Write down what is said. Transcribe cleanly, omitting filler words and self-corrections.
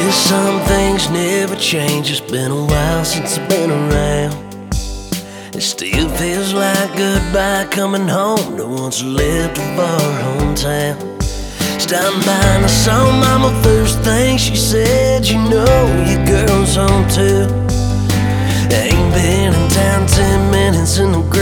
Some things never change. It's been a while since I've been around. It still feels like goodbye coming home to what's left of our hometown. Stopping by and I saw Mama first thing she said, you know your girl's home too. Ain't been in town 10 minutes and the